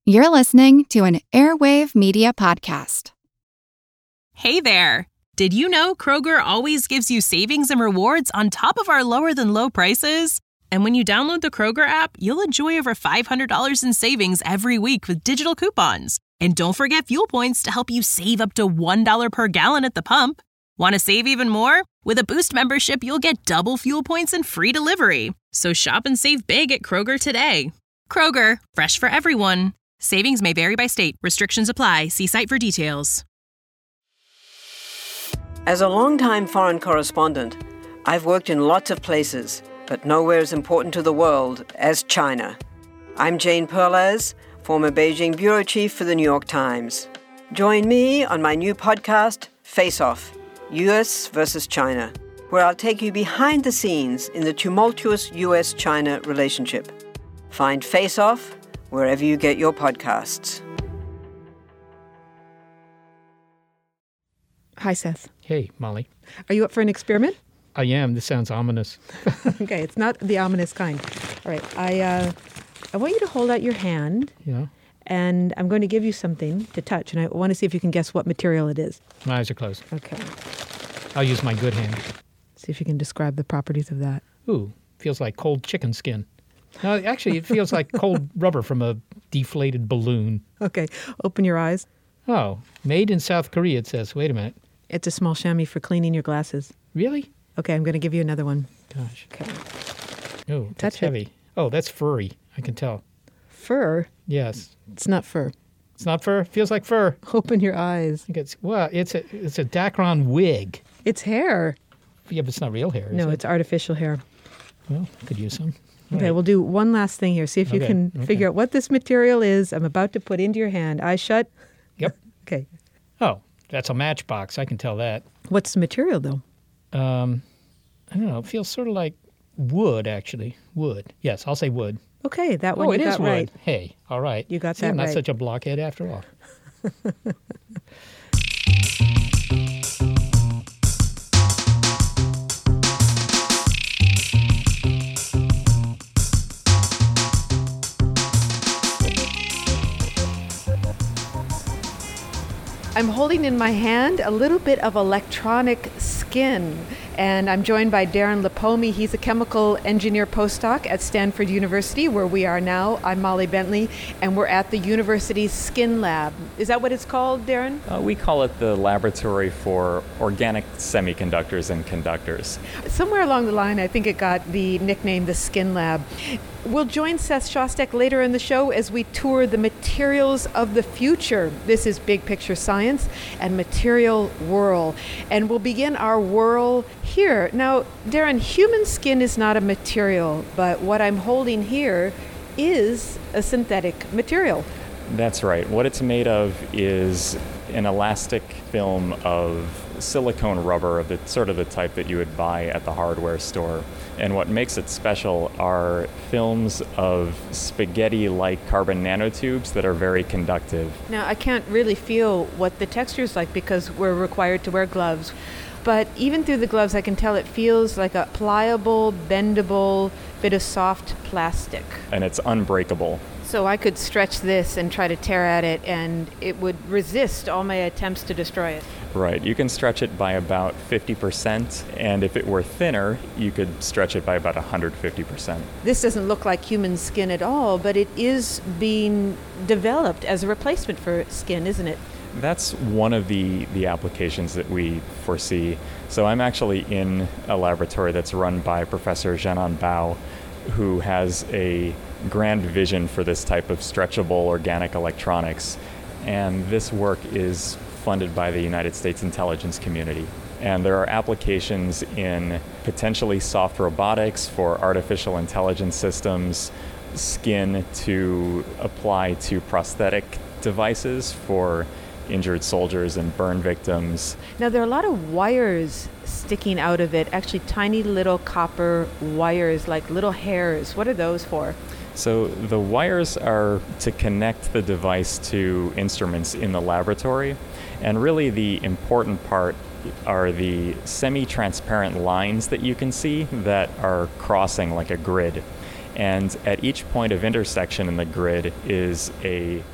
You're listening to an Airwave Media Podcast. Hey there! Did you know Kroger always gives you savings and rewards on top of our lower-than-low prices? And when you download the Kroger app, you'll enjoy over $500 in savings every week with digital coupons. And don't forget fuel points to help you save up to $1 per gallon at the pump. Want to save even more? With a Boost membership, you'll get double fuel points and free delivery. So shop and save big at Kroger today. Kroger, fresh for everyone. Savings may vary by state. Restrictions apply. See site for details. As a longtime foreign correspondent, I've worked in lots of places, but nowhere as important to the world as China. I'm Jane Perlez, former Beijing bureau chief for the New York Times. Join me on my new podcast, Face Off, U.S. versus China, where I'll take you behind the scenes in the tumultuous U.S.-China relationship. Find Face Off wherever you get your podcasts. Hi, Seth. Hey, Molly. Are you up for an experiment? I am. This sounds ominous. Okay, it's not the ominous kind. All right, I want you to hold out your hand. Yeah. And I'm going to give you something to touch, and I want to see if you can guess what material it is. My eyes are closed. Okay. I'll use my good hand. See if you can describe the properties of that. Ooh, feels like cold chicken skin. No, actually, it feels like cold rubber from a deflated balloon. Okay, open your eyes. Oh, made in South Korea, it says. Wait a minute. It's a small chamois for cleaning your glasses. Really? Okay, I'm going to give you another one. Gosh. Okay. Oh, that's Touch it. heavy. Oh, that's furry. I can tell. Fur? Yes. It's not fur. It's not fur? Feels like fur. Open your eyes. I think it's a Dacron wig. It's hair. Yeah, but it's not real hair, is No, it? it's artificial hair. Well, could use some. Okay, Right. we'll do one last thing here. See if you Okay, can okay. figure out what this material is I'm about to put into your hand. Eyes shut. Yep. Okay. Oh, that's a matchbox. I can tell that. What's the material, though? I don't know. It feels sort of like wood, actually. Wood. Yes, I'll say wood. Okay, that one Oh, you it got is wood. right. Hey, all right. You got See, I'm that not right. such a blockhead after all. I'm holding in my hand a little bit of electronic skin, and I'm joined by Darren Lipomi. He's a chemical engineer postdoc at Stanford University, where we are now. I'm Molly Bentley, and we're at the university's Skin Lab. Is that what it's called, Darren? We call it the Laboratory for Organic Semiconductors and Conductors. Somewhere along the line, I think it got the nickname the Skin Lab. We'll join Seth Shostak later in the show as we tour the materials of the future. This is Big Picture Science and Material Whirl. And we'll begin our whirl here. Now, Darren, human skin is not a material, but what I'm holding here is a synthetic material. That's right. What it's made of is an elastic film of silicone rubber of the sort of the type that you would buy at the hardware store. And what makes it special are films of spaghetti-like carbon nanotubes that are very conductive. Now, I can't really feel what the texture is like because we're required to wear gloves. But even through the gloves, I can tell it feels like a pliable, bendable bit of soft plastic. And it's unbreakable. So I could stretch this and try to tear at it, and it would resist all my attempts to destroy it. Right. You can stretch it by about 50%, and if it were thinner, you could stretch it by about 150%. This doesn't look like human skin at all, but it is being developed as a replacement for skin, isn't it? That's one of the applications that we foresee. So I'm actually in a laboratory that's run by Professor Zhenan Bao, who has a grand vision for this type of stretchable organic electronics. And this work is funded by the United States intelligence community. And there are applications in potentially soft robotics for artificial intelligence systems, skin to apply to prosthetic devices for injured soldiers and burn victims. Now, there are a lot of wires sticking out of it, actually tiny little copper wires, like little hairs. What are those for? So the wires are to connect the device to instruments in the laboratory. And really the important part are the semi-transparent lines that you can see that are crossing like a grid. And at each point of intersection in the grid is a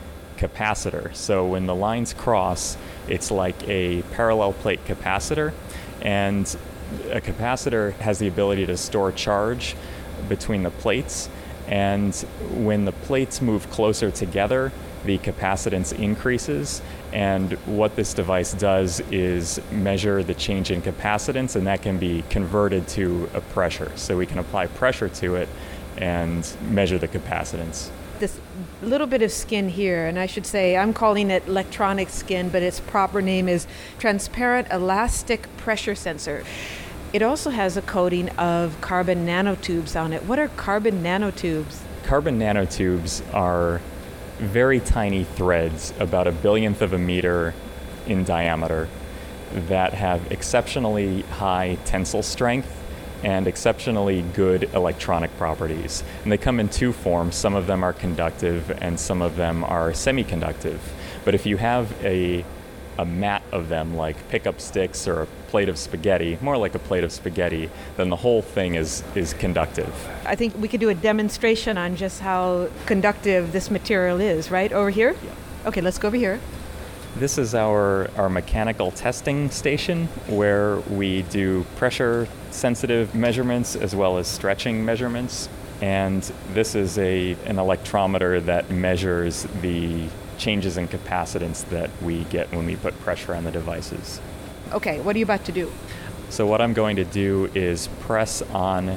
capacitor. So when the lines cross, it's like a parallel plate capacitor, and a capacitor has the ability to store charge between the plates, and when the plates move closer together, the capacitance increases, and what this device does is measure the change in capacitance, and that can be converted to a pressure. So we can apply pressure to it and measure the capacitance. This little bit of skin here, and I should say I'm calling it electronic skin, but its proper name is transparent elastic pressure sensor. It also has a coating of carbon nanotubes on it. What are carbon nanotubes? Carbon nanotubes are very tiny threads, about 1/1000th of a meter in diameter, that have exceptionally high tensile strength and exceptionally good electronic properties. And they come in two forms. Some of them are conductive and some of them are semiconductive. But if you have a mat of them, like pickup sticks or a plate of spaghetti, more like a plate of spaghetti, then the whole thing is conductive. I think we could do a demonstration on just how conductive this material is, right? Over here? Yeah. Okay, let's go over here. This is our mechanical testing station where we do pressure sensitive measurements as well as stretching measurements. And this is an electrometer that measures the changes in capacitance that we get when we put pressure on the devices. Okay, what are you about to do? So what I'm going to do is press on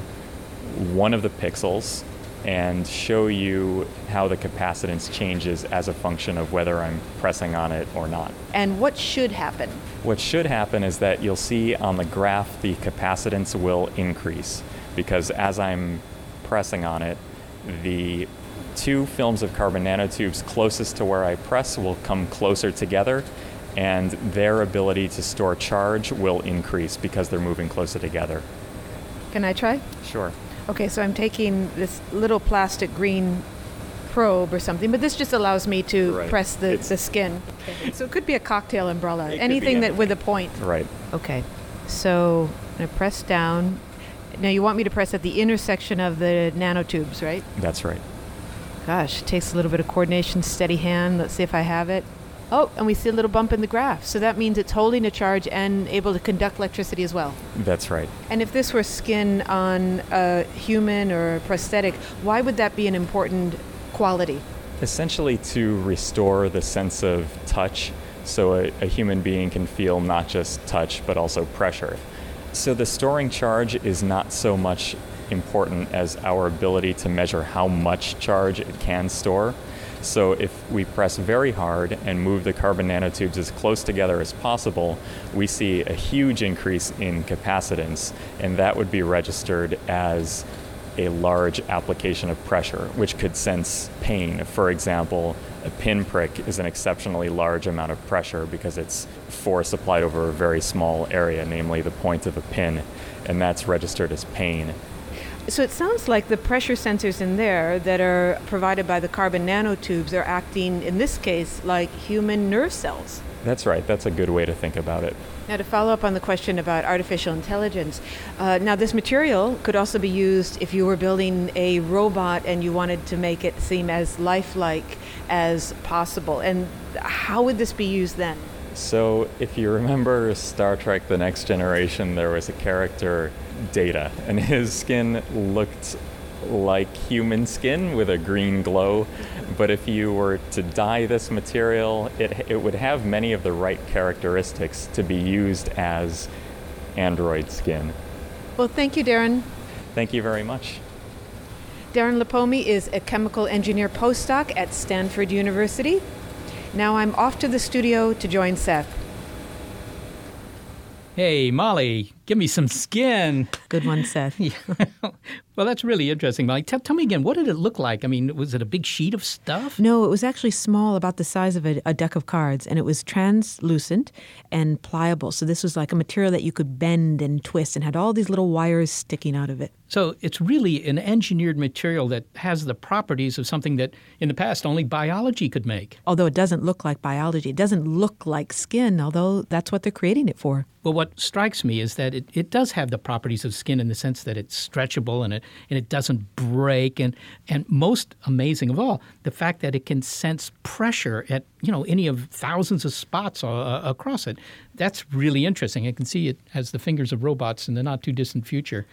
one of the pixels and show you how the capacitance changes as a function of whether I'm pressing on it or not. And what should happen? What should happen is that you'll see on the graph the capacitance will increase, because as I'm pressing on it, the two films of carbon nanotubes closest to where I press will come closer together, and their ability to store charge will increase because they're moving closer together. Can I try? Sure. Okay, so I'm taking this little plastic green probe or something, but this just allows me to press the skin. Okay. So it could be a cocktail umbrella, anything that with a point. Right. Okay, so I'm going to press down. Now you want me to press at the intersection of the nanotubes, right? That's right. Gosh, it takes a little bit of coordination, steady hand. Let's see if I have it. Oh, and we see a little bump in the graph. So that means it's holding a charge and able to conduct electricity as well. That's right. And if this were skin on a human or a prosthetic, why would that be an important quality? Essentially to restore the sense of touch, so a human being can feel not just touch but also pressure. So the storing charge is not so much important as our ability to measure how much charge it can store. So if we press very hard and move the carbon nanotubes as close together as possible, we see a huge increase in capacitance, and that would be registered as a large application of pressure, which could sense pain. For example, a pinprick is an exceptionally large amount of pressure because it's force applied over a very small area, namely the point of a pin, and that's registered as pain. So it sounds like the pressure sensors in there that are provided by the carbon nanotubes are acting, in this case, like human nerve cells. That's right. That's a good way to think about it. Now, to follow up on the question about artificial intelligence, now this material could also be used if you were building a robot and you wanted to make it seem as lifelike as possible. And how would this be used then? So if you remember Star Trek The Next Generation, there was a character, Data, and his skin looked like human skin with a green glow. But if you were to dye this material, it would have many of the right characteristics to be used as android skin. Well, thank you, Darren. Thank you very much. Darren Lipomi is a chemical engineer postdoc at Stanford University. Now I'm off to the studio to join Seth. Hey, Molly, give me some skin. Good one, Seth. Well, that's really interesting, Molly. Tell me again, what did it look like? I mean, was it a big sheet of stuff? No, it was actually small, about the size of a deck of cards, and it was translucent and pliable. So this was like a material that you could bend and twist and had all these little wires sticking out of it. So it's really an engineered material that has the properties of something that in the past only biology could make. Although it doesn't look like biology. It doesn't look like skin, although that's what they're creating it for. Well, what strikes me is that it does have the properties of skin in the sense that it's stretchable and it doesn't break. And most amazing of all, the fact that it can sense pressure at, any of thousands of spots across it. That's really interesting. I can see it as the fingers of robots in the not too distant future.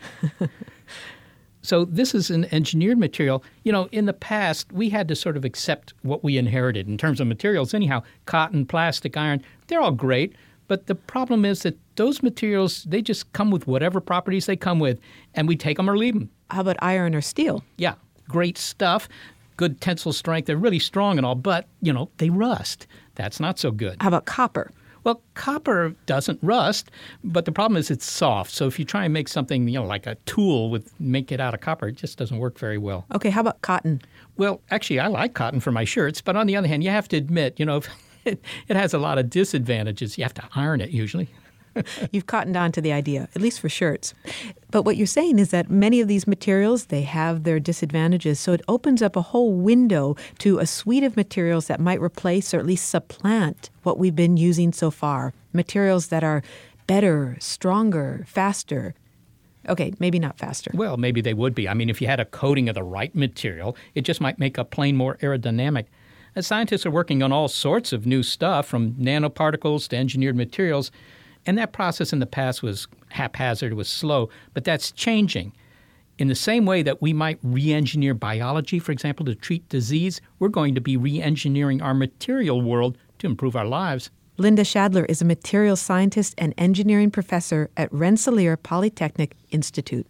So this is an engineered material. In the past, we had to sort of accept what we inherited in terms of materials. Anyhow, cotton, plastic, iron, they're all great. But the problem is that those materials, they just come with whatever properties they come with, and we take them or leave them. How about iron or steel? Yeah, great stuff, good tensile strength. They're really strong and all, but, they rust. That's not so good. How about copper? Well, copper doesn't rust, but the problem is it's soft. So if you try and make something, like a tool make it out of copper, it just doesn't work very well. Okay, how about cotton? Well, actually, I like cotton for my shirts, but on the other hand, you have to admit, it has a lot of disadvantages. You have to iron it usually. You've cottoned on to the idea, at least for shirts. But what you're saying is that many of these materials, they have their disadvantages. So it opens up a whole window to a suite of materials that might replace or at least supplant what we've been using so far. Materials that are better, stronger, faster. Okay, maybe not faster. Well, maybe they would be. I mean, if you had a coating of the right material, it just might make a plane more aerodynamic. Scientists are working on all sorts of new stuff, from nanoparticles to engineered materials. And that process in the past was haphazard, was slow, but that's changing. In the same way that we might re-engineer biology, for example, to treat disease, we're going to be re-engineering our material world to improve our lives. Linda Shadler is a materials scientist and engineering professor at Rensselaer Polytechnic Institute.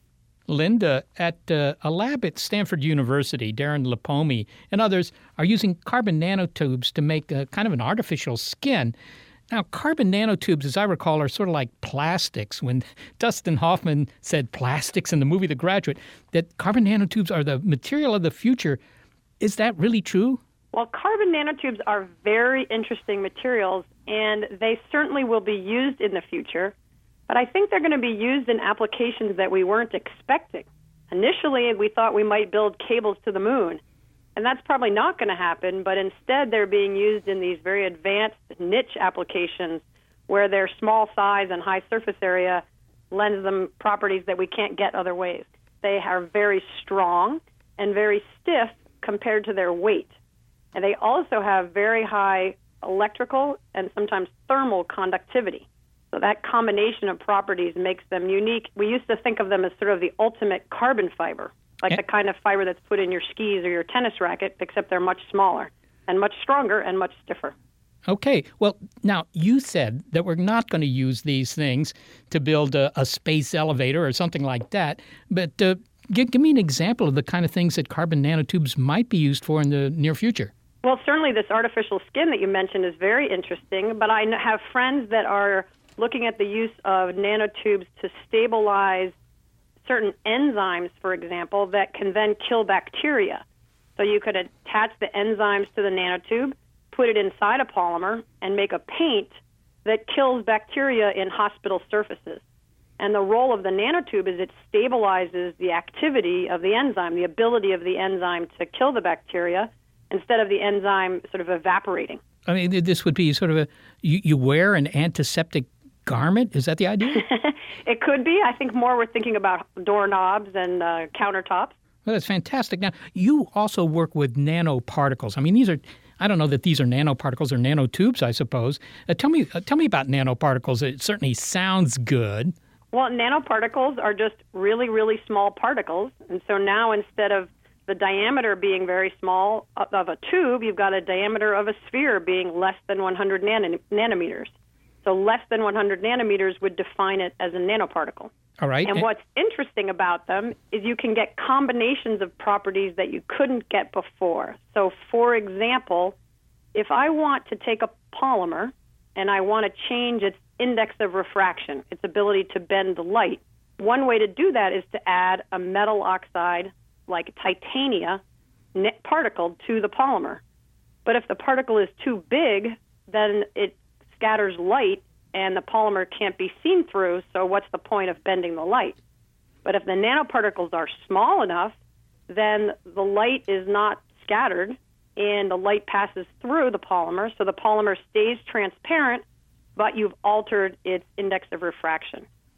Linda, at a lab at Stanford University, Darren Lipome and others are using carbon nanotubes to make a kind of an artificial skin. Now, carbon nanotubes, as I recall, are sort of like plastics. When Dustin Hoffman said plastics in the movie The Graduate, that carbon nanotubes are the material of the future. Is that really true? Well, carbon nanotubes are very interesting materials, and they certainly will be used in the future. But I think they're going to be used in applications that we weren't expecting. Initially, we thought we might build cables to the moon. And that's probably not going to happen, but instead they're being used in these very advanced niche applications where their small size and high surface area lends them properties that we can't get other ways. They are very strong and very stiff compared to their weight. And they also have very high electrical and sometimes thermal conductivity. So that combination of properties makes them unique. We used to think of them as sort of the ultimate carbon fiber, like the kind of fiber that's put in your skis or your tennis racket, except they're much smaller and much stronger and much stiffer. Okay. Well, now, you said that we're not going to use these things to build a space elevator or something like that, but give me an example of the kind of things that carbon nanotubes might be used for in the near future. Well, certainly this artificial skin that you mentioned is very interesting, but I have friends that are looking at the use of nanotubes to stabilize certain enzymes, for example, that can then kill bacteria. So you could attach the enzymes to the nanotube, put it inside a polymer, and make a paint that kills bacteria in hospital surfaces. And the role of the nanotube is it stabilizes the activity of the enzyme, the ability of the enzyme to kill the bacteria, instead of the enzyme sort of evaporating. I mean, this would be sort of you wear an antiseptic garment? Is that the idea? It could be. I think more we're thinking about doorknobs and countertops. Well, that's fantastic. Now, you also work with nanoparticles. I mean, these are, I don't know that these are nanoparticles or nanotubes, I suppose. Tell me about nanoparticles. It certainly sounds good. Well, nanoparticles are just really, really small particles. And so now instead of the diameter being very small of a tube, you've got a diameter of a sphere being less than 100 nanometers. So less than 100 nanometers would define it as a nanoparticle. All right. And what's interesting about them is you can get combinations of properties that you couldn't get before. So, for example, if I want to take a polymer and I want to change its index of refraction, its ability to bend the light, one way to do that is to add a metal oxide like titania particle to the polymer. But if the particle is too big, then it scatters light and the polymer can't be seen through, so what's the point of bending the light? But if the nanoparticles are small enough, then the light is not scattered and the light passes through the polymer, so the polymer stays transparent, but you've altered its index of refraction.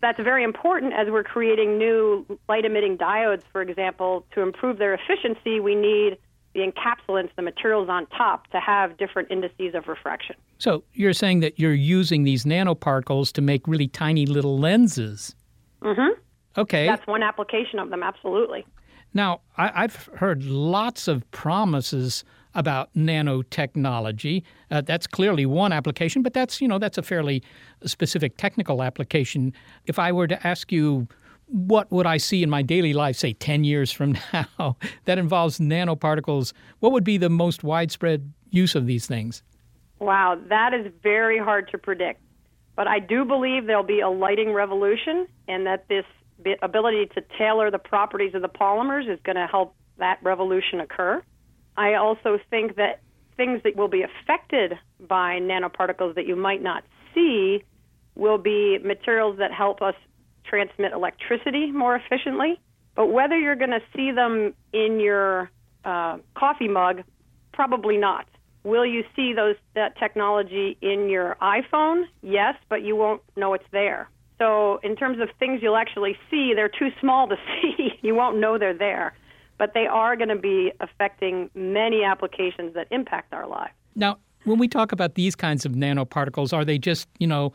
that's very important as we're creating new light-emitting diodes, for example. To improve their efficiency, we need the encapsulants, the materials on top, to have different indices of refraction. So you're saying that you're using these nanoparticles to make really tiny little lenses. Mm-hmm. Okay. That's one application of them, absolutely. Now, I've heard lots of promises about nanotechnology. That's clearly one application, but that's a fairly specific technical application. If I were to ask you, what would I see in my daily life, say 10 years from now, that involves nanoparticles, what would be the most widespread use of these things? Wow, that is very hard to predict. But I do believe there'll be a lighting revolution, and that this ability to tailor the properties of the polymers is going to help that revolution occur. I also think that things that will be affected by nanoparticles that you might not see will be materials that help us transmit electricity more efficiently. But whether you're going to see them in your coffee mug, probably not. Will you see that technology in your iPhone? Yes, but you won't know it's there. So in terms of things you'll actually see, they're too small to see. You won't know they're there. But they are going to be affecting many applications that impact our lives. Now, when we talk about these kinds of nanoparticles, are they just,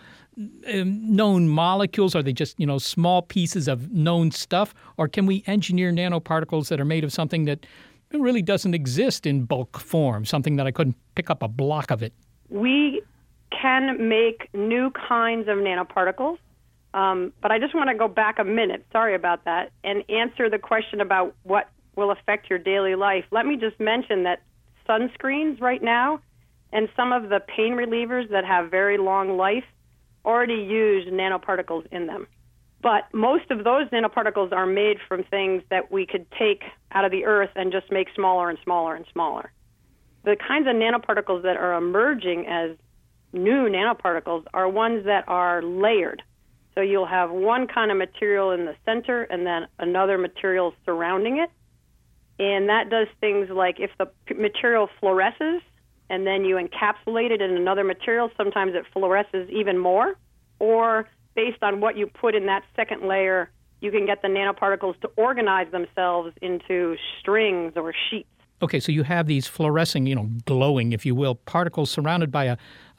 known molecules? Are they just, small pieces of known stuff? Or can we engineer nanoparticles that are made of something that really doesn't exist in bulk form, something that I couldn't pick up a block of it? We can make new kinds of nanoparticles. But I just want to go back a minute, sorry about that, and answer the question about what will affect your daily life. Let me just mention that sunscreens right now and some of the pain relievers that have very long life already use nanoparticles in them. But most of those nanoparticles are made from things that we could take out of the earth and just make smaller and smaller and smaller. The kinds of nanoparticles that are emerging as new nanoparticles are ones that are layered. So you'll have one kind of material in the center and then another material surrounding it. And that does things like if the material fluoresces and then you encapsulate it in another material, sometimes it fluoresces even more. Or based on what you put in that second layer, you can get the nanoparticles to organize themselves into strings or sheets. Okay, so you have these fluorescing, glowing, if you will, particles surrounded by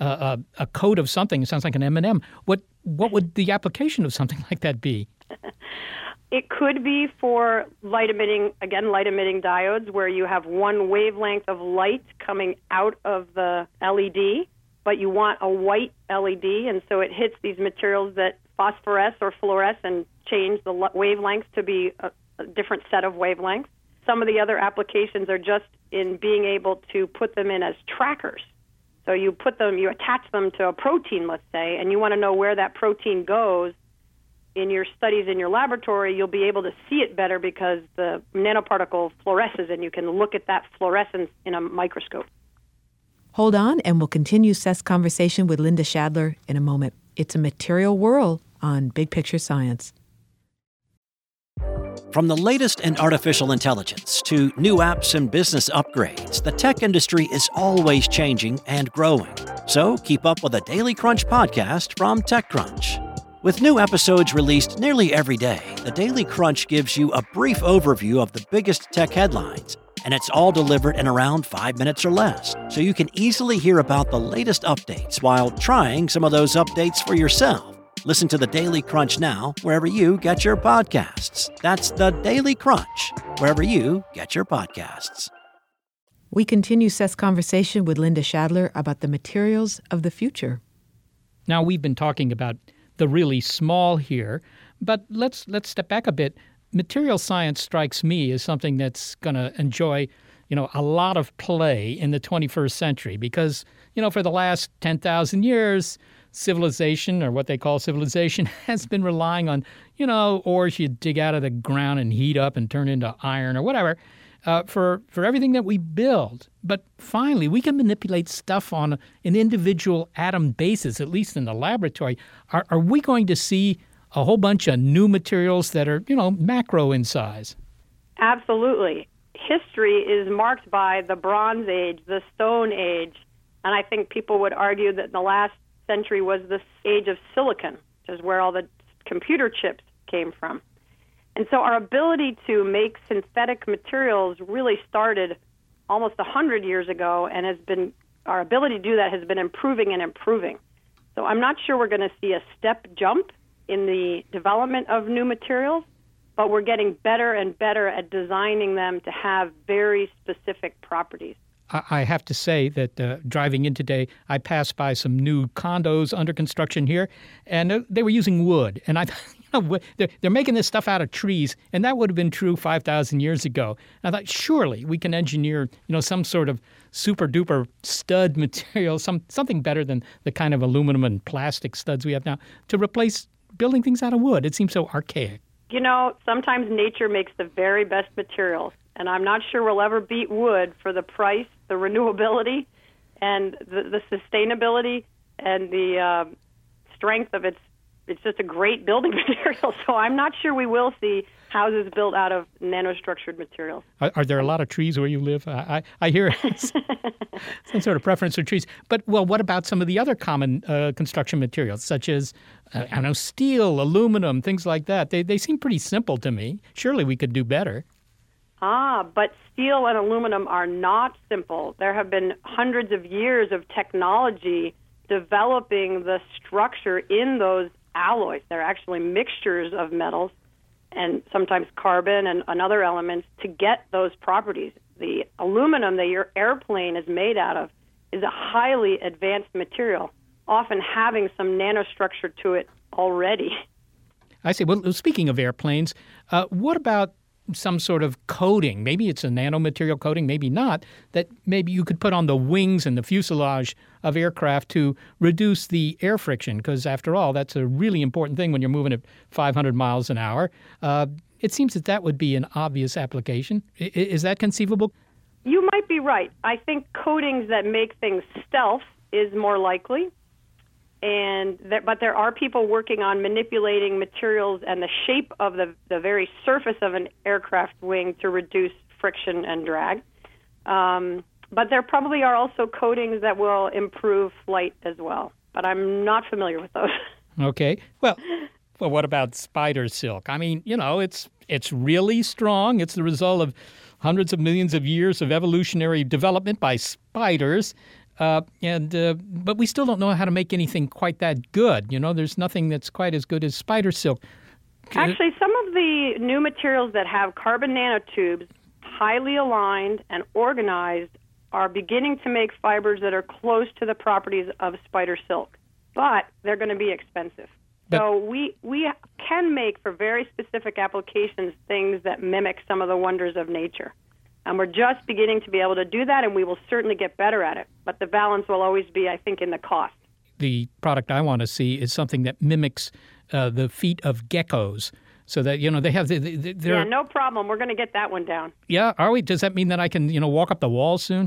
a coat of something. It sounds like an M&M. What would the application of something like that be? It could be for light-emitting diodes, where you have one wavelength of light coming out of the LED, but you want a white LED, and so it hits these materials that phosphoresce or fluoresce and change the wavelengths to be a different set of wavelengths. Some of the other applications are just in being able to put them in as trackers. So you attach them to a protein, let's say, and you want to know where that protein goes. In your studies in your laboratory, you'll be able to see it better because the nanoparticle fluoresces, and you can look at that fluorescence in a microscope. Hold on, and we'll continue Seth's conversation with Linda Shadler in a moment. It's a Material World on Big Picture Science. From the latest in artificial intelligence to new apps and business upgrades, the tech industry is always changing and growing. So keep up with the Daily Crunch podcast from TechCrunch. With new episodes released nearly every day, the Daily Crunch gives you a brief overview of the biggest tech headlines, and it's all delivered in around 5 minutes or less, so you can easily hear about the latest updates while trying some of those updates for yourself. Listen to the Daily Crunch now, wherever you get your podcasts. That's the Daily Crunch, wherever you get your podcasts. We continue Seth's conversation with Linda Shadler about the materials of the future. Now, we've been talking about the really small here, but let's step back a bit. Material science strikes me as something that's going to enjoy, a lot of play in the 21st century because, for the last 10,000 years, civilization, or what they call civilization, has been relying on, ores you dig out of the ground and heat up and turn into iron or whatever, for everything that we build. But finally, we can manipulate stuff on an individual atom basis, at least in the laboratory. Are we going to see a whole bunch of new materials that are, macro in size? Absolutely. History is marked by the Bronze Age, the Stone Age, and I think people would argue that the last century was the age of silicon, which is where all the computer chips came from. And so our ability to make synthetic materials really started almost 100 years ago, and our ability to do that has been improving and improving. So I'm not sure we're going to see a step jump in the development of new materials, but we're getting better and better at designing them to have very specific properties. I have to say that driving in today, I passed by some new condos under construction here, and they were using wood. And I thought, they're making this stuff out of trees, and that would have been true 5,000 years ago. And I thought, surely we can engineer, some sort of super-duper stud material, something better than the kind of aluminum and plastic studs we have now, to replace building things out of wood. It seems so archaic. Sometimes nature makes the very best materials, and I'm not sure we'll ever beat wood for the price, the renewability, and the sustainability, and the strength of its just a great building material. So I'm not sure we will see houses built out of nanostructured materials. Are there a lot of trees where you live? I hear some sort of preference for trees. But, what about some of the other common construction materials, such as, steel, aluminum, things like that? They seem pretty simple to me. Surely we could do better. But steel and aluminum are not simple. There have been hundreds of years of technology developing the structure in those alloys. They're actually mixtures of metals and sometimes carbon and other elements to get those properties. The aluminum that your airplane is made out of is a highly advanced material, often having some nanostructure to it already. I see. Well, speaking of airplanes, what about some sort of coating? Maybe it's a nanomaterial coating, maybe not, that maybe you could put on the wings and the fuselage of aircraft to reduce the air friction, because after all, that's a really important thing when you're moving at 500 miles an hour. It seems that would be an obvious application. Is that conceivable? You might be right. I think coatings that make things stealth is more likely. But there are people working on manipulating materials and the shape of the very surface of an aircraft wing to reduce friction and drag. But there probably are also coatings that will improve flight as well. But I'm not familiar with those. Okay. Well, what about spider silk? I mean, it's really strong. It's the result of hundreds of millions of years of evolutionary development by spiders. But we still don't know how to make anything quite that good. There's nothing that's quite as good as spider silk. Actually, some of the new materials that have carbon nanotubes, highly aligned and organized, are beginning to make fibers that are close to the properties of spider silk. But they're going to be expensive. So we can make, for very specific applications, things that mimic some of the wonders of nature. And we're just beginning to be able to do that, and we will certainly get better at it. But the balance will always be, I think, in the cost. The product I want to see is something that mimics the feet of geckos, so that, they have... Yeah, no problem. We're going to get that one down. Yeah, are we? Does that mean that I can, walk up the wall soon?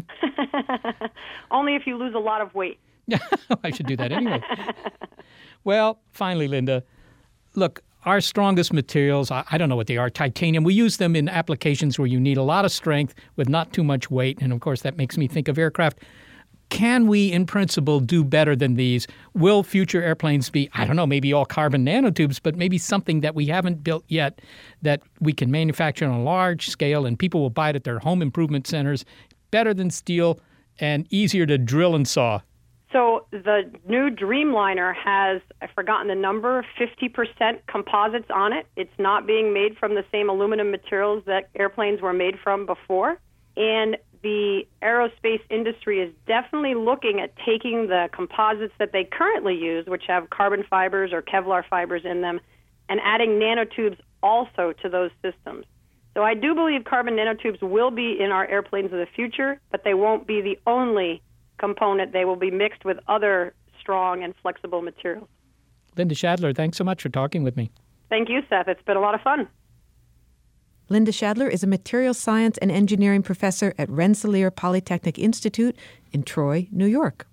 Only if you lose a lot of weight. I should do that anyway. Well, finally, Linda, look, our strongest materials, I don't know what they are, titanium. We use them in applications where you need a lot of strength with not too much weight. And, of course, that makes me think of aircraft. Can we, in principle, do better than these? Will future airplanes be, I don't know, maybe all carbon nanotubes, but maybe something that we haven't built yet that we can manufacture on a large scale and people will buy it at their home improvement centers, better than steel and easier to drill and saw? So the new Dreamliner has, I've forgotten the number, 50% composites on it. It's not being made from the same aluminum materials that airplanes were made from before. And the aerospace industry is definitely looking at taking the composites that they currently use, which have carbon fibers or Kevlar fibers in them, and adding nanotubes also to those systems. So I do believe carbon nanotubes will be in our airplanes of the future, but they won't be the only component. They will be mixed with other strong and flexible materials. Linda Shadler, thanks so much for talking with me. Thank you, Seth. It's been a lot of fun. Linda Shadler is a materials science and engineering professor at Rensselaer Polytechnic Institute in Troy, New York.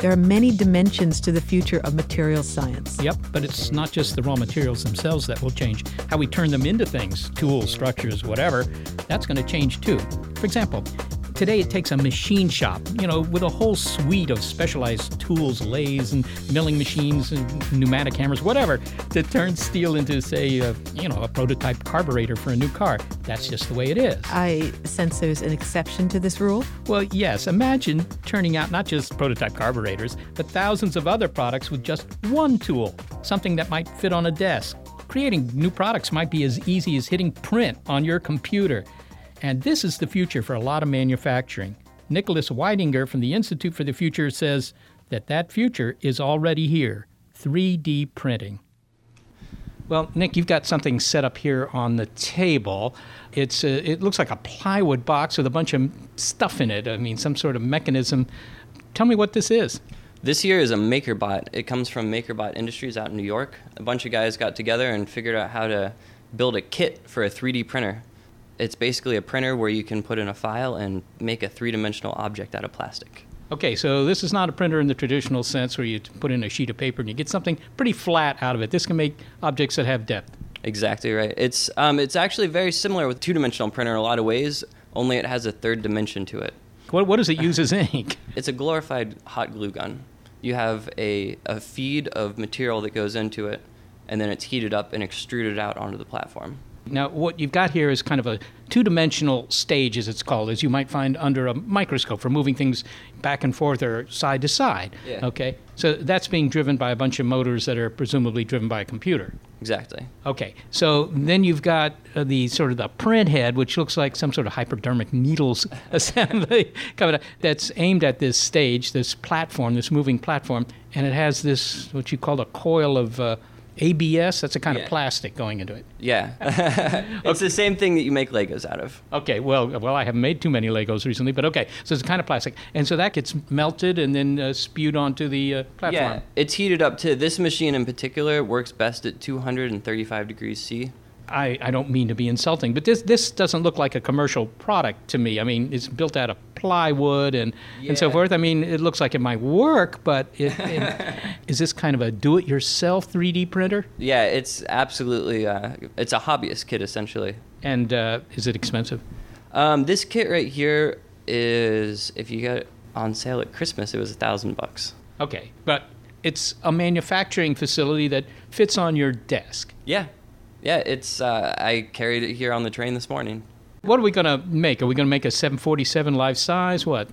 There are many dimensions to the future of materials science. Yep, but it's not just the raw materials themselves that will change. How we turn them into things, tools, structures, whatever, that's going to change too. For example, today it takes a machine shop, with a whole suite of specialized tools, lathes and milling machines and pneumatic hammers, whatever, to turn steel into, say, a prototype carburetor for a new car. That's just the way it is. I sense there's an exception to this rule. Well, yes. Imagine turning out not just prototype carburetors, but thousands of other products with just one tool, something that might fit on a desk. Creating new products might be as easy as hitting print on your computer. And this is the future for a lot of manufacturing. Nicholas Weidinger from the Institute for the Future says that future is already here, 3D printing. Well, Nick, you've got something set up here on the table. It looks like a plywood box with a bunch of stuff in it. I mean, some sort of mechanism. Tell me what this is. This here is a MakerBot. It comes from MakerBot Industries out in New York. A bunch of guys got together and figured out how to build a kit for a 3D printer. It's basically a printer where you can put in a file and make a three-dimensional object out of plastic. Okay, so this is not a printer in the traditional sense where you put in a sheet of paper and you get something pretty flat out of it. This can make objects that have depth. Exactly right. It's actually very similar with a two-dimensional printer in a lot of ways, only it has a third dimension to it. What does it use as ink? It's a glorified hot glue gun. You have a feed of material that goes into it, and then it's heated up and extruded out onto the platform. Now, what you've got here is kind of a two-dimensional stage, as it's called, as you might find under a microscope for moving things back and forth or side to side. Yeah. Okay? So that's being driven by a bunch of motors that are presumably driven by a computer. Exactly. Okay. So then you've got the print head, which looks like some sort of hypodermic needles assembly coming up, that's aimed at this stage, this platform, this moving platform, and it has this, what you call a coil of ABS, that's a kind of plastic going into it. Yeah. It's the same thing that you make Legos out of. Okay, well, I haven't made too many Legos recently, but okay. So it's kind of plastic. And so that gets melted and then spewed onto the platform. Yeah, it's heated up to, this machine in particular works best at 235 degrees C. I don't mean to be insulting, but this doesn't look like a commercial product to me. I mean, it's built out of plywood and so forth. I mean, it looks like it might work, but is this kind of a do-it-yourself 3D printer? Yeah, it's absolutely, it's a hobbyist kit, essentially. And is it expensive? This kit right here is, if you get it on sale at Christmas, it was $1,000. Okay, but it's a manufacturing facility that fits on your desk. Yeah. Yeah, it's. I carried it here on the train this morning. What are we going to make? Are we going to make a 747 life size? What?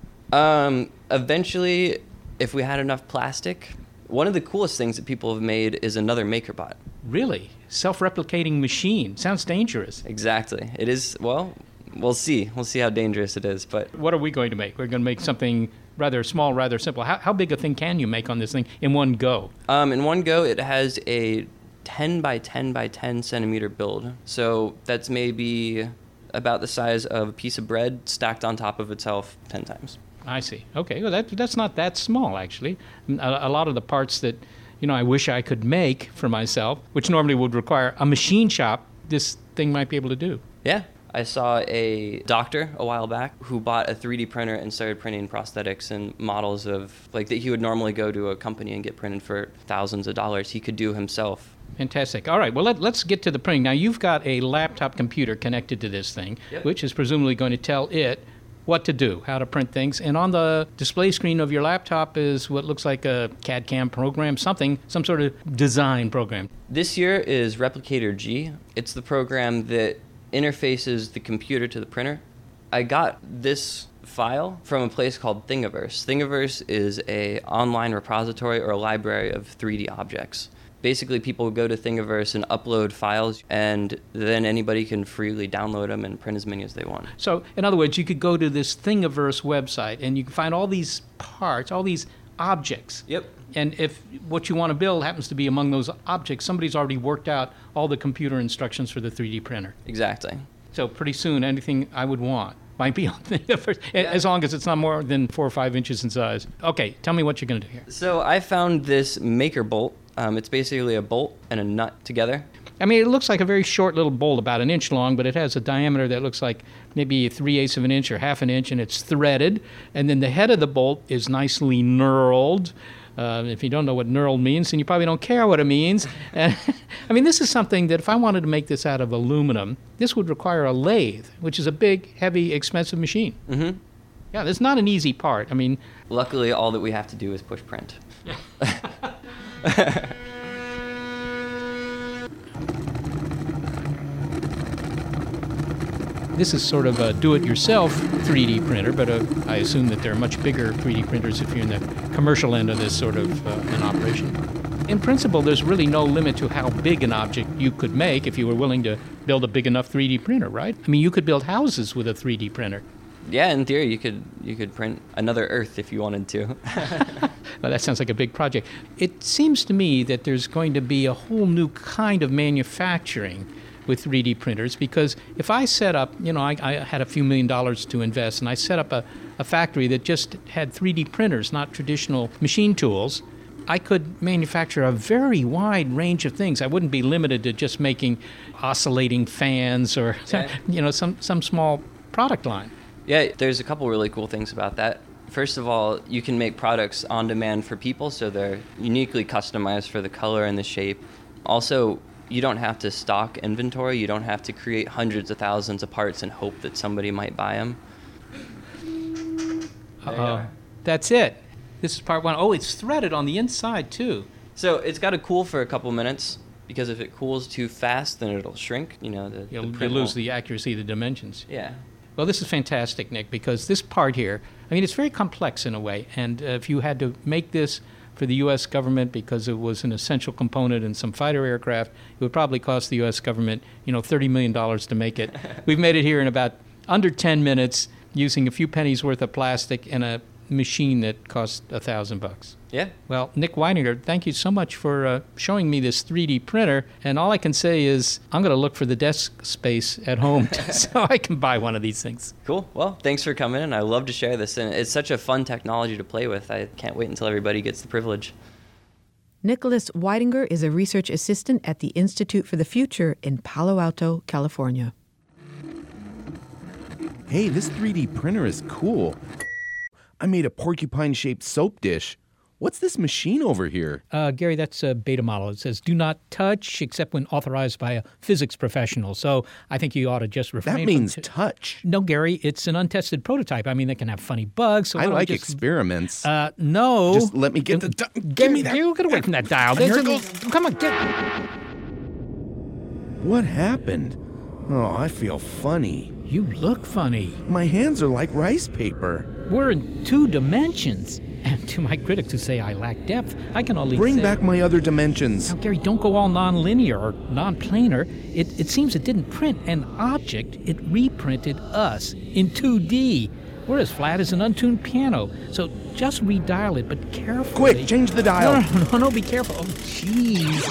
Eventually, if we had enough plastic. One of the coolest things that people have made is another MakerBot. Really? Self-replicating machine. Sounds dangerous. Exactly. It is, well, we'll see. We'll see how dangerous it is. But what are we going to make? We're going to make something rather small, rather simple. How big a thing can you make on this thing in one go? In one go, it has a 10 by 10 by 10 centimeter build. So that's maybe about the size of a piece of bread stacked on top of itself 10 times. I see. Okay, well that's not that small actually. A lot of the parts that I wish I could make for myself, which normally would require a machine shop, this thing might be able to do. Yeah. I saw a doctor a while back who bought a 3D printer and started printing prosthetics and models of that he would normally go to a company and get printed for thousands of dollars. He could do himself. Fantastic. All right, well, let's get to the printing. Now, you've got a laptop computer connected to this thing, which is presumably going to tell it what to do, how to print things. And on the display screen of your laptop is what looks like a CAD-CAM program, some sort of design program. This here is Replicator G. It's the program that interfaces the computer to the printer. I got this file from a place called Thingiverse. Thingiverse is an online repository or a library of 3D objects. Basically, people go to Thingiverse and upload files, and then anybody can freely download them and print as many as they want. So, in other words, you could go to this Thingiverse website, and you can find all these parts, all these objects. Yep. And if what you want to build happens to be among those objects, somebody's already worked out all the computer instructions for the 3D printer. Exactly. So pretty soon, anything I would want might be on Thingiverse, as long as it's not more than 4 or 5 inches in size. Okay, tell me what you're going to do here. So I found this MakerBolt. It's basically a bolt and a nut together. I mean, it looks like a very short little bolt, about an inch long, but it has a diameter that looks like maybe 3/8 of an inch or half an inch, and it's threaded. And then the head of the bolt is nicely knurled. If you don't know what knurled means, then you probably don't care what it means. I mean, this is something that if I wanted to make this out of aluminum, this would require a lathe, which is a big, heavy, expensive machine. Mm-hmm. Yeah, that's not an easy part. I mean, luckily, all that we have to do is push print. this is sort of a do-it-yourself 3D printer, but I assume that there are much bigger 3D printers if you're in the commercial end of this sort of an operation. In principle, there's really no limit to how big an object you could make if you were willing to build a big enough 3D printer, right? I mean, you could build houses with a 3D printer. Yeah, in theory, you could print another Earth if you wanted to. Well, that sounds like a big project. It seems to me that there's going to be a whole new kind of manufacturing with 3D printers, because if I set up, I had a few $1 million to invest, and I set up a factory that just had 3D printers, not traditional machine tools, I could manufacture a very wide range of things. I wouldn't be limited to just making oscillating fans or some small product line. Yeah, there's a couple really cool things about that. First of all, you can make products on demand for people, so they're uniquely customized for the color and the shape. Also, you don't have to stock inventory. You don't have to create hundreds of thousands of parts and hope that somebody might buy them. That's it. This is part one. Oh, it's threaded on the inside, too. So it's got to cool for a couple minutes, because if it cools too fast, then it'll shrink. You'll lose the accuracy of the dimensions. Yeah. Well, this is fantastic, Nick, because this part here, I mean, it's very complex in a way. And if you had to make this for the U.S. government because it was an essential component in some fighter aircraft, it would probably cost the U.S. government, $30 million to make it. We've made it here in about under 10 minutes using a few pennies worth of plastic and a machine that cost $1,000. Yeah. Well, Nick Weidinger, thank you so much for showing me this 3D printer. And all I can say is I'm going to look for the desk space at home so I can buy one of these things. Cool. Well, thanks for coming in. I love to share this. And it's such a fun technology to play with. I can't wait until everybody gets the privilege. Nicholas Weidinger is a research assistant at the Institute for the Future in Palo Alto, California. Hey, this 3D printer is cool. I made a porcupine-shaped soap dish. What's this machine over here? Gary, that's a beta model. It says, do not touch except when authorized by a physics professional. So I think you ought to just refrain That means touch. No, Gary, it's an untested prototype. I mean, they can have funny bugs. So I like experiments. No. Just let me get the... Give me that. You get away from that dial. Here it goes. Come on, get... What happened? Oh, I feel funny. You look funny. My hands are like rice paper. We're in 2 dimensions. And to my critics who say I lack depth, I can only Bring say... back my other dimensions. Now, Gary, don't go all non-linear or non-planar. It seems it didn't print an object. It reprinted us in 2D. We're as flat as an untuned piano. So just redial it, but carefully. Quick, change the dial. No, be careful. Oh, jeez.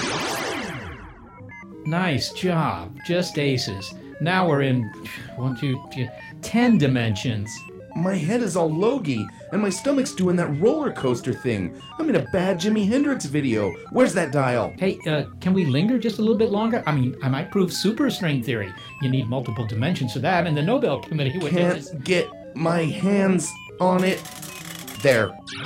Nice job. Just aces. Now we're in 10 dimensions. My head is all logy, and my stomach's doing that roller coaster thing. I'm in a bad Jimi Hendrix video. Where's that dial? Hey, can we linger just a little bit longer? I mean, I might prove superstring theory. You need multiple dimensions for that, and the Nobel Committee would... Can't get my hands on it. There.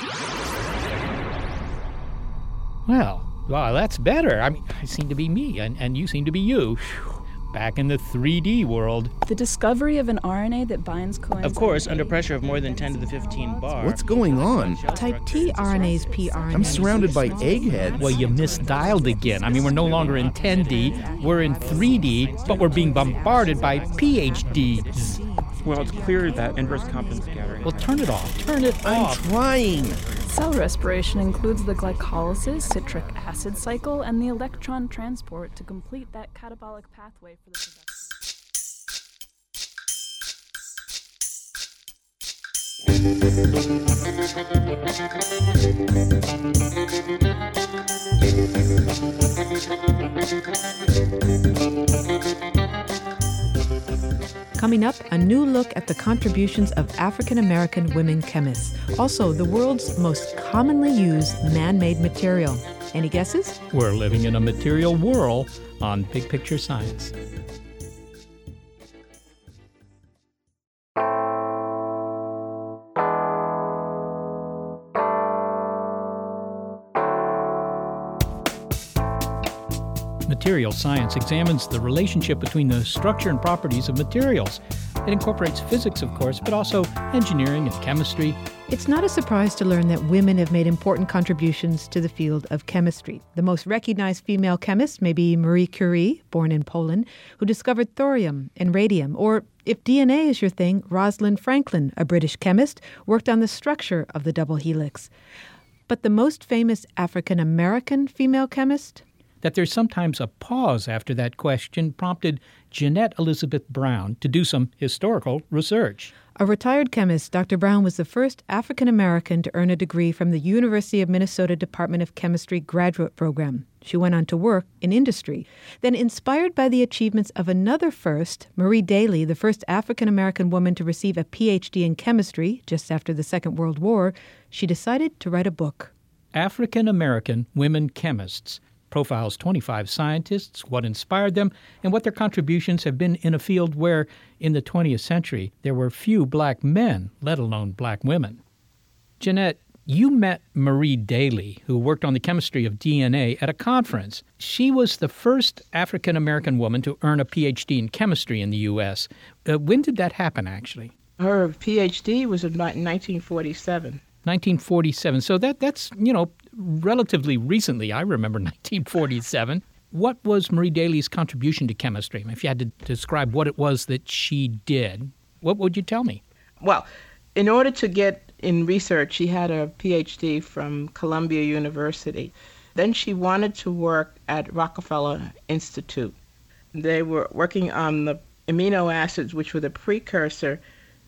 Well, that's better. I mean, I seem to be me, and you seem to be you. Back in the 3D world. The discovery of an RNA that binds coenzyme. Of course, under pressure of more than 10 to the 15 bar. What's going on? Type T RNA's pRNA. I'm surrounded by eggheads. Well, you misdialed again. I mean, we're no longer in 10D, we're in 3D, but we're being bombarded by PhDs. Well, it's clear that inverse compton scattering. Well, turn it off. Turn it off. I'm trying. Cell respiration includes the glycolysis, citric acid cycle, and the electron transport to complete that catabolic pathway for the Coming up, a new look at the contributions of African American women chemists. Also, the world's most commonly used man-made material. Any guesses? We're living in a material whirl on Big Picture Science. Material science examines the relationship between the structure and properties of materials. It incorporates physics, of course, but also engineering and chemistry. It's not a surprise to learn that women have made important contributions to the field of chemistry. The most recognized female chemist may be Marie Curie, born in Poland, who discovered thorium and radium. Or, if DNA is your thing, Rosalind Franklin, a British chemist, worked on the structure of the double helix. But the most famous African-American female chemist? That there's sometimes a pause after that question prompted Jeanette Elizabeth Brown to do some historical research. A retired chemist, Dr. Brown was the first African-American to earn a degree from the University of Minnesota Department of Chemistry graduate program. She went on to work in industry. Then, inspired by the achievements of another first, Marie Daly, the first African-American woman to receive a Ph.D. in chemistry just after the Second World War, she decided to write a book. African-American Women Chemists profiles 25 scientists, what inspired them, and what their contributions have been in a field where, in the 20th century, there were few black men, let alone black women. Jeanette, you met Marie Daly, who worked on the chemistry of DNA, at a conference. She was the first African-American woman to earn a Ph.D. in chemistry in the U.S. When did that happen, actually? Her Ph.D. was in 1947. 1947. So that's, relatively recently. I remember 1947. What was Marie Daly's contribution to chemistry? If you had to describe what it was that she did, what would you tell me? Well, in order to get in research, she had a Ph.D. from Columbia University. Then she wanted to work at Rockefeller Institute. They were working on the amino acids, which were the precursor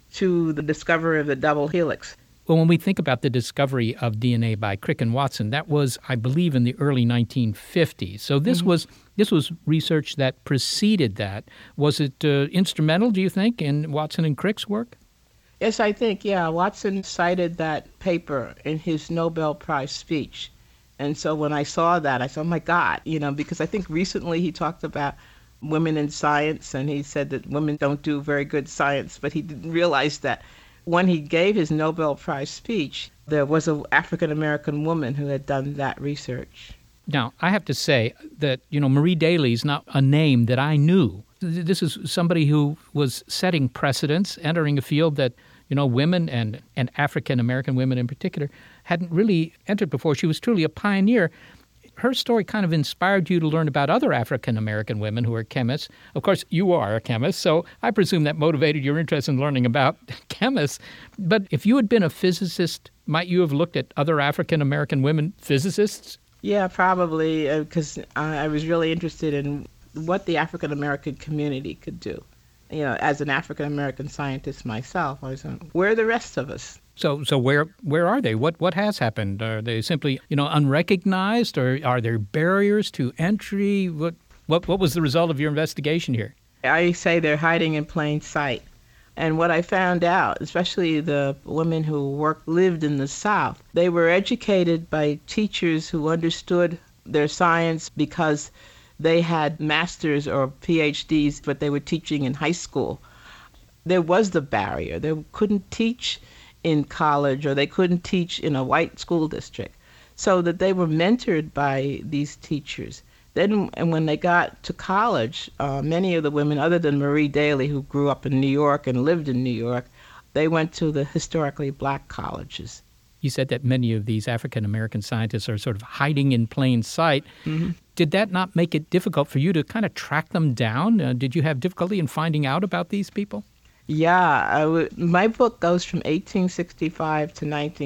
to the discovery of the double helix. Well, when we think about the discovery of DNA by Crick and Watson, that was, I believe, in the early 1950s. So this was research that preceded that. Was it instrumental, do you think, in Watson and Crick's work? Yes, I think, yeah. Watson cited that paper in his Nobel Prize speech. And so when I saw that, I said, oh, my God, because I think recently he talked about women in science, and he said that women don't do very good science, but he didn't realize that when he gave his Nobel Prize speech, there was an African-American woman who had done that research. Now, I have to say that, Marie Daly is not a name that I knew. This is somebody who was setting precedents, entering a field that, women and African-American women in particular hadn't really entered before. She was truly a pioneer. Her story kind of inspired you to learn about other African-American women who are chemists. Of course, you are a chemist, so I presume that motivated your interest in learning about chemists. But if you had been a physicist, might you have looked at other African-American women physicists? Yeah, probably, because I was really interested in what the African-American community could do. As an African-American scientist myself, I was saying, where are the rest of us? So where are they? What has happened? Are they simply, unrecognized, or are there barriers to entry? What was the result of your investigation here? I say they're hiding in plain sight. And what I found out, especially the women who lived in the South, they were educated by teachers who understood their science because they had masters or PhDs, but they were teaching in high school. There was the barrier. They couldn't teach in college, or they couldn't teach in a white school district, so that they were mentored by these teachers. Then, and when they got to college, many of the women, other than Marie Daly, who grew up in New York and lived in New York, they went to the historically black colleges. You said that many of these African-American scientists are sort of hiding in plain sight. Mm-hmm. Did that not make it difficult for you to kind of track them down? Did you have difficulty in finding out about these people? Yeah, my book goes from 1865 to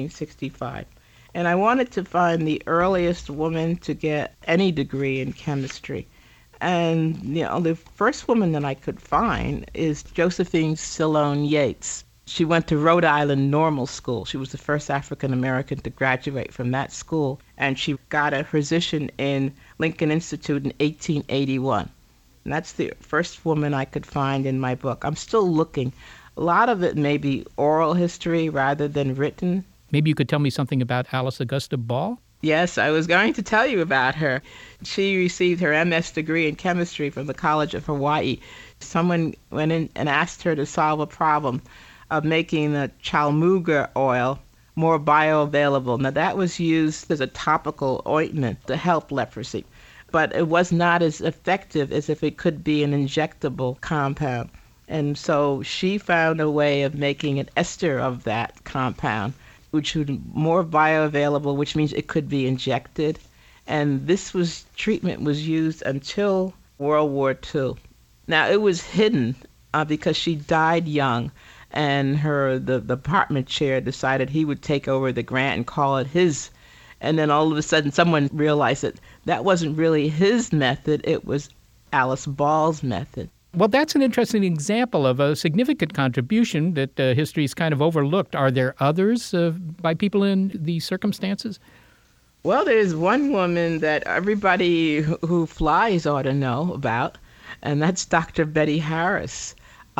1965, and I wanted to find the earliest woman to get any degree in chemistry. And, the first woman that I could find is Josephine Sloan Yates. She went to Rhode Island Normal School. She was the first African-American to graduate from that school, and she got a position in Lincoln Institute in 1881. And that's the first woman I could find in my book. I'm still looking. A lot of it may be oral history rather than written. Maybe you could tell me something about Alice Augusta Ball? Yes, I was going to tell you about her. She received her MS degree in chemistry from the College of Hawaii. Someone went in and asked her to solve a problem of making the chalmuga oil more bioavailable. Now, that was used as a topical ointment to help leprosy, but it was not as effective as if it could be an injectable compound. And so she found a way of making an ester of that compound, which would be more bioavailable, which means it could be injected. And this treatment was used until World War II. Now, it was hidden because she died young, and the department chair decided he would take over the grant and call it his. And then all of a sudden, someone realized that wasn't really his method, it was Alice Ball's method. Well, that's an interesting example of a significant contribution that history is kind of overlooked. Are there others by people in these circumstances? Well, there's one woman that everybody who flies ought to know about, and that's Dr. Betty Harris.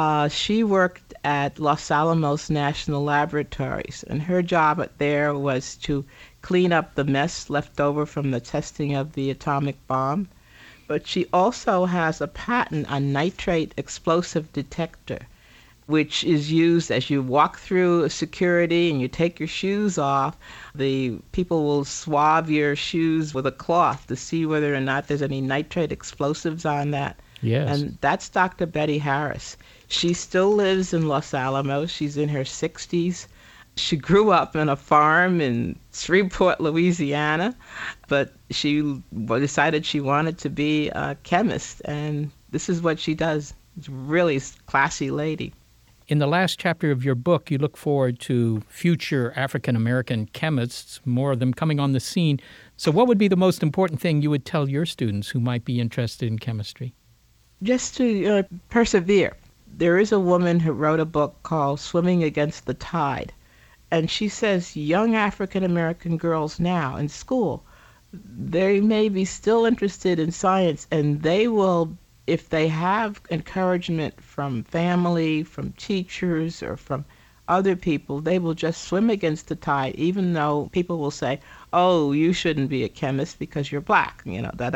She worked at Los Alamos National Laboratories, and her job there was to clean up the mess left over from the testing of the atomic bomb. But she also has a patent on nitrate explosive detector, which is used as you walk through security and you take your shoes off. The people will swab your shoes with a cloth to see whether or not there's any nitrate explosives on that. Yes. And that's Dr. Betty Harris. She still lives in Los Alamos. She's in her 60s. She grew up on a farm in Shreveport, Louisiana, but she decided she wanted to be a chemist, and this is what she does. She's a really classy lady. In the last chapter of your book, you look forward to future African-American chemists, more of them coming on the scene. So what would be the most important thing you would tell your students who might be interested in chemistry? Just to persevere. There is a woman who wrote a book called Swimming Against the Tide. And she says young African-American girls now in school, they may be still interested in science, and they will, if they have encouragement from family, from teachers, or from other people, they will just swim against the tide, even though people will say, oh, you shouldn't be a chemist because you're black,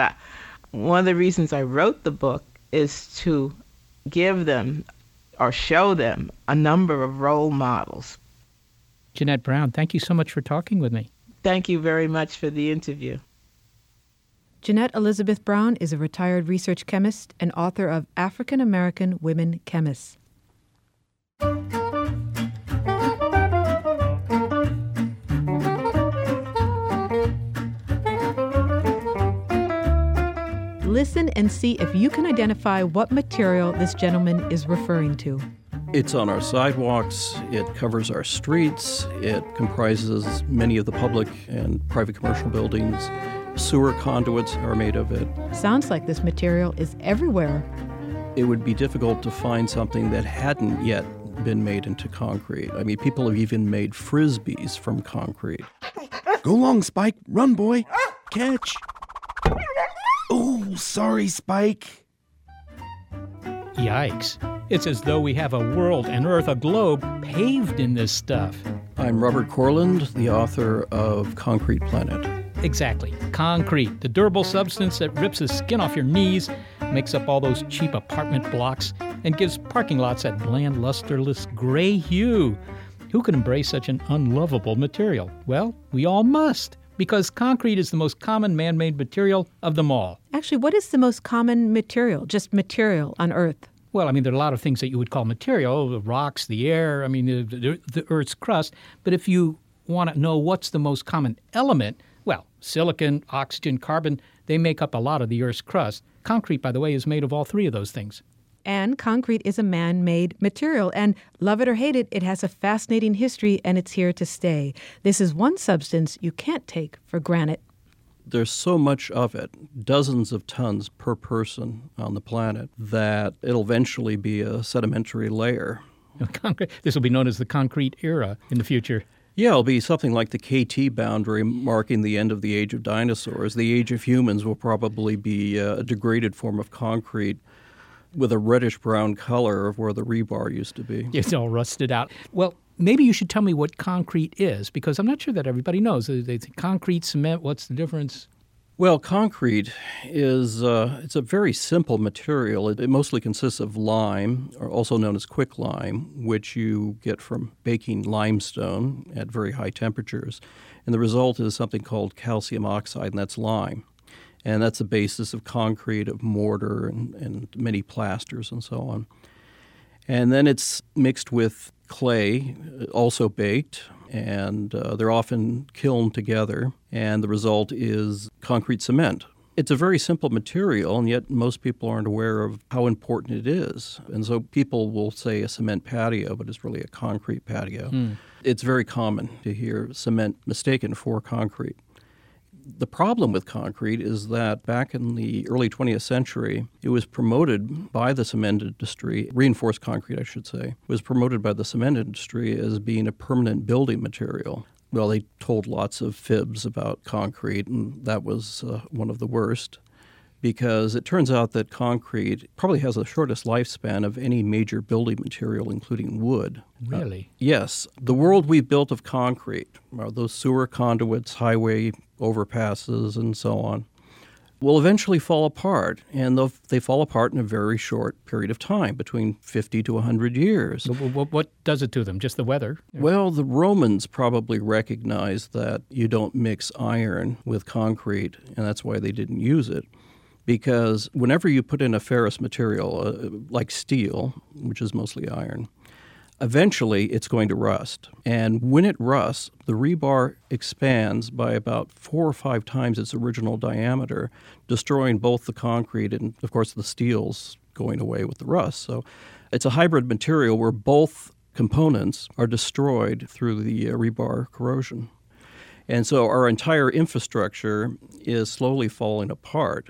One of the reasons I wrote the book is to give them or show them a number of role models. Jeanette Brown, thank you so much for talking with me. Thank you very much for the interview. Jeanette Elizabeth Brown is a retired research chemist and author of African American Women Chemists. Listen and see if you can identify what material this gentleman is referring to. It's on our sidewalks, it covers our streets, it comprises many of the public and private commercial buildings. Sewer conduits are made of it. Sounds like this material is everywhere. It would be difficult to find something that hadn't yet been made into concrete. I mean, people have even made frisbees from concrete. Go long, Spike. Run, boy. Catch. Oh, sorry, Spike. Yikes. It's as though we have a world, an Earth, a globe paved in this stuff. I'm Robert Corland, the author of Concrete Planet. Exactly. Concrete, the durable substance that rips the skin off your knees, makes up all those cheap apartment blocks, and gives parking lots that bland, lusterless gray hue. Who can embrace such an unlovable material? Well, we all must, because concrete is the most common man-made material of them all. Actually, what is the most common material, just material on Earth? Well, I mean, there are a lot of things that you would call material, the rocks, the air, I mean, the Earth's crust. But if you want to know what's the most common element, well, silicon, oxygen, carbon, they make up a lot of the Earth's crust. Concrete, by the way, is made of all three of those things. And concrete is a man-made material, and love it or hate it, it has a fascinating history, and it's here to stay. This is one substance you can't take for granted. There's so much of it, dozens of tons per person on the planet, that it'll eventually be a sedimentary layer. This will be known as the concrete era in the future. Yeah, it'll be something like the KT boundary marking the end of the age of dinosaurs. The age of humans will probably be a degraded form of concrete. with a reddish-brown color of where the rebar used to be. It's all rusted out. Well, maybe you should tell me what concrete is, because I'm not sure that everybody knows. They think concrete, cement, what's the difference? Well, concrete is it's a very simple material. It mostly consists of lime, or also known as quicklime, which you get from baking limestone at very high temperatures. And the result is something called calcium oxide, and that's lime. And that's the basis of concrete, of mortar, and many plasters and so on. And then it's mixed with clay, also baked, and they're often kilned together, and the result is concrete cement. It's a very simple material, and yet most people aren't aware of how important it is. And so people will say a cement patio, but it's really a concrete patio. It's very common to hear cement mistaken for concrete. The problem with concrete is that back in the early 20th century, it was promoted by the cement industry, reinforced concrete, I should say, was promoted by the cement industry as being a permanent building material. Well, they told lots of fibs about concrete, and that was one of the worst, because it turns out that concrete probably has the shortest lifespan of any major building material, including wood. Really? Yes. The world we've built of concrete, those sewer conduits, highway overpasses, and so on, will eventually fall apart, and they fall apart in a very short period of time, between 50 to 100 years. What does it to them? Just the weather? Well, the Romans probably recognized that you don't mix iron with concrete, and that's why they didn't use it. Because whenever you put in a ferrous material, like steel, which is mostly iron, eventually it's going to rust. And when it rusts, the rebar expands by about 4 or 5 times its original diameter, destroying both the concrete and, of course, the steel's going away with the rust. So it's a hybrid material where both components are destroyed through the rebar corrosion. And so our entire infrastructure is slowly falling apart.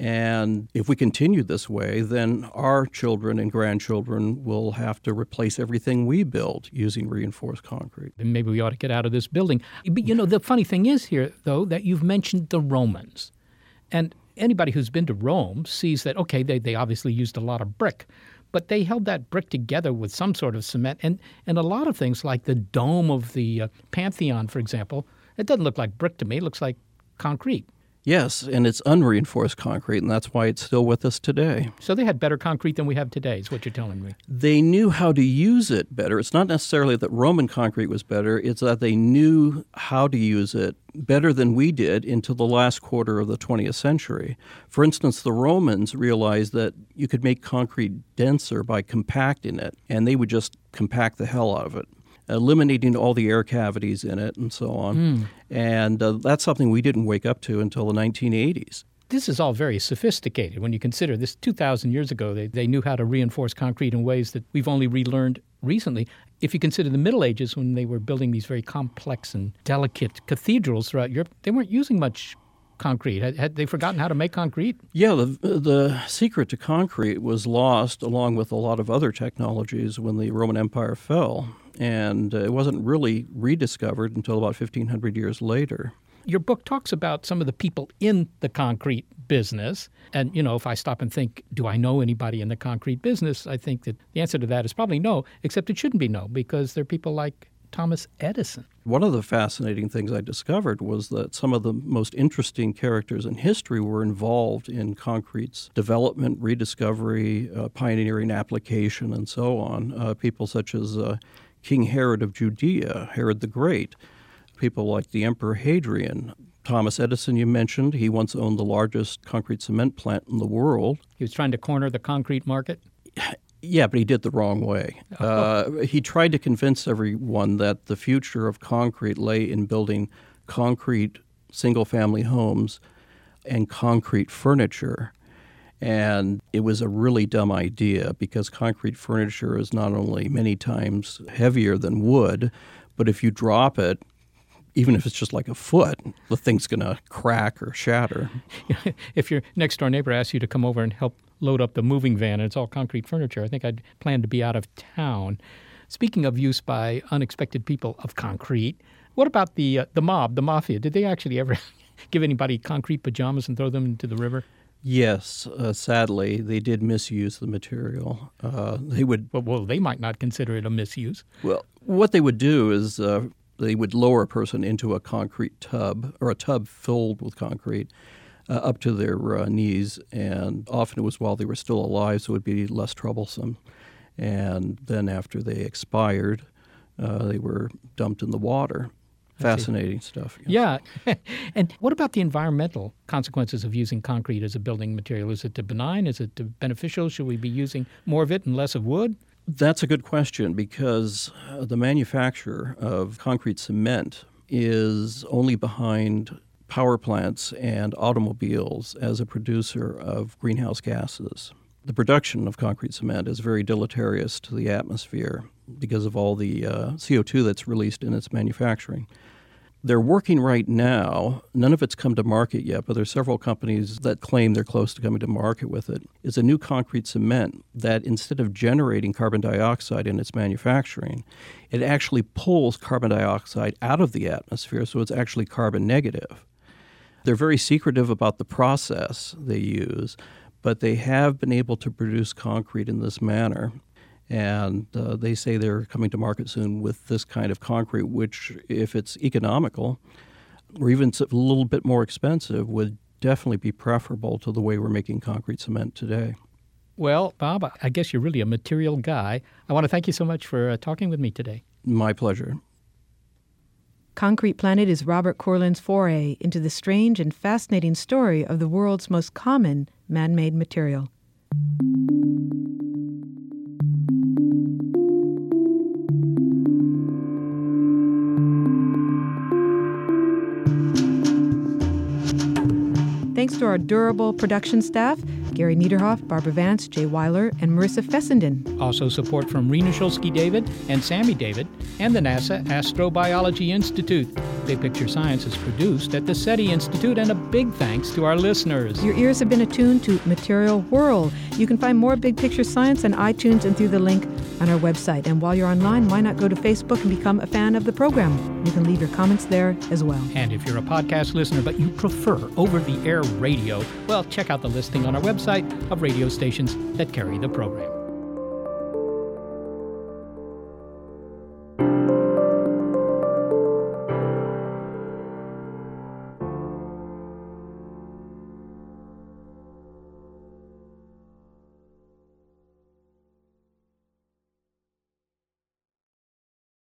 And if we continue this way, then our children and grandchildren will have to replace everything we build using reinforced concrete. And maybe we ought to get out of this building. But, the funny thing is here, though, that you've mentioned the Romans. And anybody who's been to Rome sees that, okay, they obviously used a lot of brick, but they held that brick together with some sort of cement. And a lot of things like the dome of the Pantheon, for example, it doesn't look like brick to me. It looks like concrete. Yes, and it's unreinforced concrete, and that's why it's still with us today. So they had better concrete than we have today, is what you're telling me. They knew how to use it better. It's not necessarily that Roman concrete was better. It's that they knew how to use it better than we did into the last quarter of the 20th century. For instance, the Romans realized that you could make concrete denser by compacting it, and they would just compact the hell out of it, eliminating all the air cavities in it and so on. And that's something we didn't wake up to until the 1980s. This is all very sophisticated when you consider this 2,000 years ago. They knew how to reinforce concrete in ways that we've only relearned recently. If you consider the Middle Ages, when they were building these very complex and delicate cathedrals throughout Europe, they weren't using much concrete. Had they forgotten how to make concrete? Yeah, the secret to concrete was lost along with a lot of other technologies when the Roman Empire fell. And it wasn't really rediscovered until about 1,500 years later. Your book talks about some of the people in the concrete business. And, if I stop and think, do I know anybody in the concrete business? I think that the answer to that is probably no, except it shouldn't be no, because there are people like Thomas Edison. One of the fascinating things I discovered was that some of the most interesting characters in history were involved in concrete's development, rediscovery, pioneering application, and so on. People such as King Herod of Judea, Herod the Great, people like the Emperor Hadrian. Thomas Edison, you mentioned, he once owned the largest concrete cement plant in the world. He was trying to corner the concrete market? Yeah, but he did the wrong way. He tried to convince everyone that the future of concrete lay in building concrete single-family homes and concrete furniture. And it was a really dumb idea because concrete furniture is not only many times heavier than wood, but if you drop it, even if it's just like a foot, the thing's going to crack or shatter. If your next-door neighbor asks you to come over and help load up the moving van and it's all concrete furniture, I think I'd plan to be out of town. Speaking of use by unexpected people of concrete, what about the mob, the mafia? Did they actually ever give anybody concrete pajamas and throw them into the river? Yes, sadly, they did misuse the material. They would. Well, they might not consider it a misuse. Well, what they would do is they would lower a person into a concrete tub or a tub filled with concrete up to their knees, and often it was while they were still alive, so it would be less troublesome. And then after they expired, they were dumped in the water. Fascinating stuff. Yeah. And what about the environmental consequences of using concrete as a building material? Is it benign? Is it beneficial? Should we be using more of it and less of wood? That's a good question, because the manufacture of concrete cement is only behind power plants and automobiles as a producer of greenhouse gases. The production of concrete cement is very deleterious to the atmosphere because of all the CO2 that's released in its manufacturing. They're working right now. None of it's come to market yet, but there's several companies that claim they're close to coming to market with it. It's a new concrete cement that, instead of generating carbon dioxide in its manufacturing, it actually pulls carbon dioxide out of the atmosphere, so it's actually carbon negative. They're very secretive about the process they use, but they have been able to produce concrete in this manner. And they say they're coming to market soon with this kind of concrete, which, if it's economical or even a little bit more expensive, would definitely be preferable to the way we're making concrete cement today. Well, Bob, I guess you're really a material guy. I want to thank you so much for talking with me today. My pleasure. Concrete Planet is Robert Corlin's foray into the strange and fascinating story of the world's most common man-made material. Thanks to our durable production staff, Gary Niederhoff, Barbara Vance, Jay Weiler, and Marissa Fessenden. Also support from Rena Shulsky-David and Sammy David and the NASA Astrobiology Institute. Big Picture Science is produced at the SETI Institute, and a big thanks to our listeners. Your ears have been attuned to Material Whirl. You can find more Big Picture Science on iTunes and through the link on our website. And while you're online, why not go to Facebook and become a fan of the program? You can leave your comments there as well. And if you're a podcast listener but you prefer over-the-air radio, well, check out the listing on our website of radio stations that carry the program.